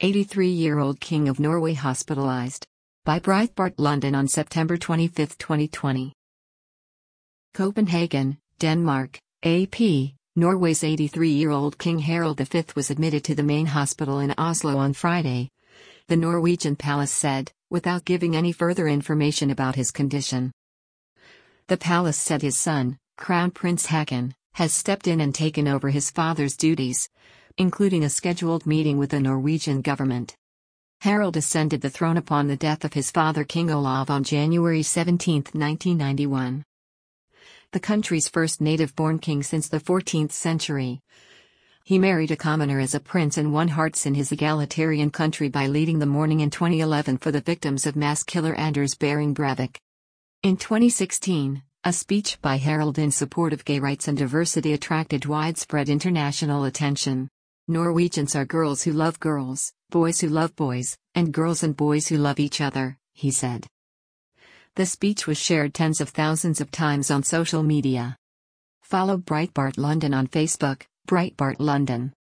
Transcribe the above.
83-year-old King of Norway hospitalized. By Breitbart London on September 25, 2020. Copenhagen, Denmark, AP. Norway's 83-year-old King Harald V was admitted to the main hospital in Oslo on Friday, the Norwegian palace said, without giving any further information about his condition. The palace said his son, Crown Prince Haakon, has stepped in and taken over his father's duties, including a scheduled meeting with the Norwegian government. Harald ascended the throne upon the death of his father King Olav on January 17, 1991. The country's first native-born king since the 14th century. He married a commoner as a prince and won hearts in his egalitarian country by leading the mourning in 2011 for the victims of mass killer Anders Behring Breivik. In 2016, a speech by Harald in support of gay rights and diversity attracted widespread international attention. Norwegians are girls who love girls, boys who love boys, and girls and boys who love each other, he said. The speech was shared tens of thousands of times on social media. Follow Breitbart London on Facebook, Breitbart London.